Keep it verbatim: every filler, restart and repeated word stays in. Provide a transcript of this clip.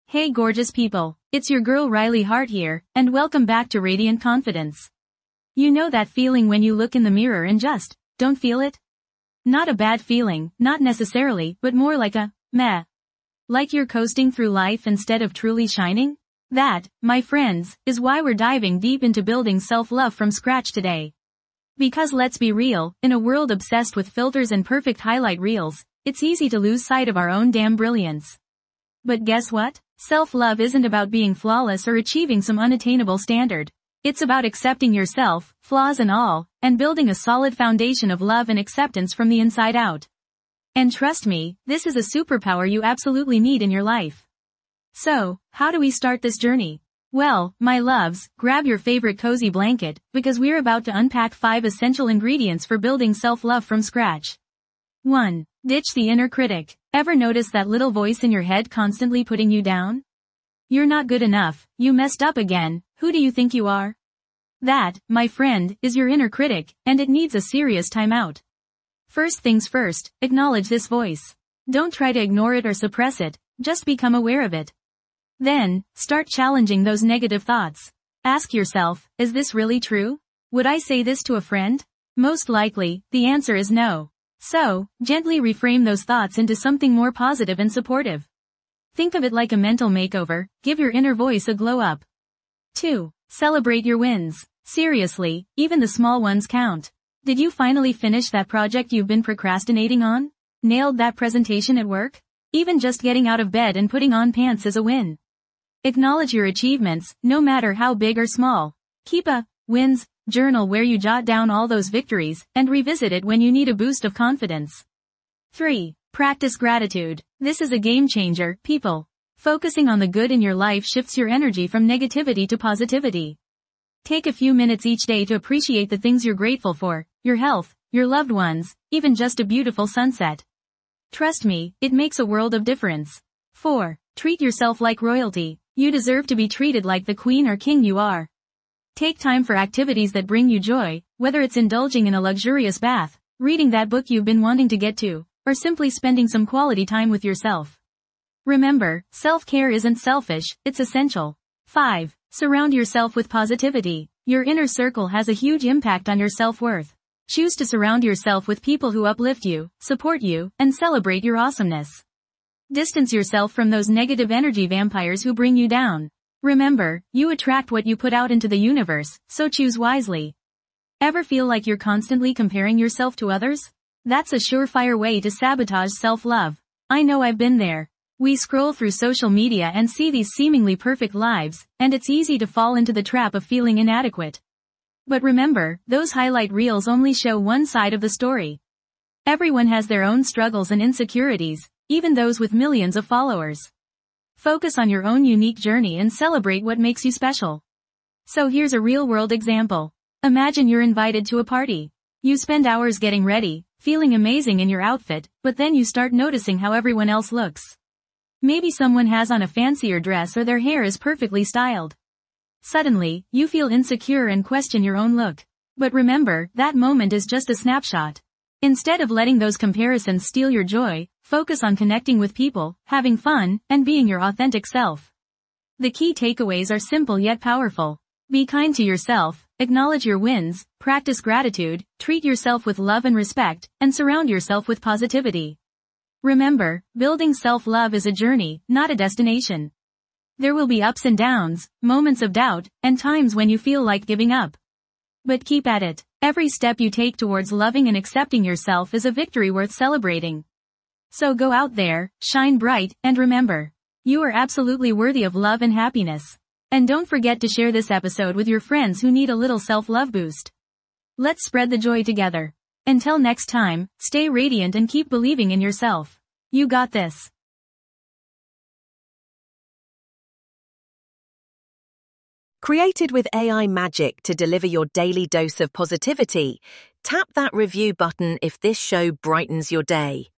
Hey gorgeous people, it's your girl Riley Hart here, and welcome back to Radiant Confidence. You know that feeling when you look in the mirror and just don't feel it? Not a bad feeling, not necessarily, but more like a meh. Like you're coasting through life instead of truly shining? That, my friends, is why we're diving deep into building self-love from scratch today. Because let's be real, in a world obsessed with filters and perfect highlight reels, it's easy to lose sight of our own damn brilliance. But guess what? Self-love isn't about being flawless or achieving some unattainable standard. It's about accepting yourself, flaws and all, and building a solid foundation of love and acceptance from the inside out. And trust me, this is a superpower you absolutely need in your life. So, how do we start this journey? Well, my loves, grab your favorite cozy blanket, because we're about to unpack five essential ingredients for building self-love from scratch. one. Ditch the inner critic. Ever notice that little voice in your head constantly putting you down? You're not good enough, you messed up again, who do you think you are? That, my friend, is your inner critic, and it needs a serious timeout. First things first, acknowledge this voice. Don't try to ignore it or suppress it, just become aware of it. Then, start challenging those negative thoughts. Ask yourself, is this really true? Would I say this to a friend? Most likely, the answer is no. So, gently reframe those thoughts into something more positive and supportive. Think of it like a mental makeover, give your inner voice a glow up. two. Celebrate your wins. Seriously, even the small ones count. Did you finally finish that project you've been procrastinating on? Nailed that presentation at work? Even just getting out of bed and putting on pants is a win. Acknowledge your achievements, no matter how big or small. Keep a wins journal where you jot down all those victories, and revisit it when you need a boost of confidence. three. Practice gratitude. This is a game changer, people. Focusing on the good in your life shifts your energy from negativity to positivity. Take a few minutes each day to appreciate the things you're grateful for, your health, your loved ones, even just a beautiful sunset. Trust me, it makes a world of difference. four. Treat yourself like royalty. You deserve to be treated like the queen or king you are. Take time for activities that bring you joy, whether it's indulging in a luxurious bath, reading that book you've been wanting to get to, or simply spending some quality time with yourself. Remember, self-care isn't selfish, it's essential. five. Surround yourself with positivity. Your inner circle has a huge impact on your self-worth. Choose to surround yourself with people who uplift you, support you, and celebrate your awesomeness. Distance yourself from those negative energy vampires who bring you down. Remember, you attract what you put out into the universe, so choose wisely. Ever feel like you're constantly comparing yourself to others? That's a surefire way to sabotage self-love. I know I've been there. We scroll through social media and see these seemingly perfect lives, and it's easy to fall into the trap of feeling inadequate. But remember, those highlight reels only show one side of the story. Everyone has their own struggles and insecurities, even those with millions of followers. Focus on your own unique journey and celebrate what makes you special. So here's a real-world example. Imagine you're invited to a party. You spend hours getting ready, feeling amazing in your outfit, but then you start noticing how everyone else looks. Maybe someone has on a fancier dress or their hair is perfectly styled. Suddenly, you feel insecure and question your own look. But remember, that moment is just a snapshot. Instead of letting those comparisons steal your joy, focus on connecting with people, having fun, and being your authentic self. The key takeaways are simple yet powerful. Be kind to yourself, acknowledge your wins, practice gratitude, treat yourself with love and respect, and surround yourself with positivity. Remember, building self-love is a journey, not a destination. There will be ups and downs, moments of doubt, and times when you feel like giving up. But keep at it. Every step you take towards loving and accepting yourself is a victory worth celebrating. So go out there, shine bright, and remember, you are absolutely worthy of love and happiness. And don't forget to share this episode with your friends who need a little self-love boost. Let's spread the joy together. Until next time, stay radiant and keep believing in yourself. You got this. Created with A I magic to deliver your daily dose of positivity, tap that review button if this show brightens your day.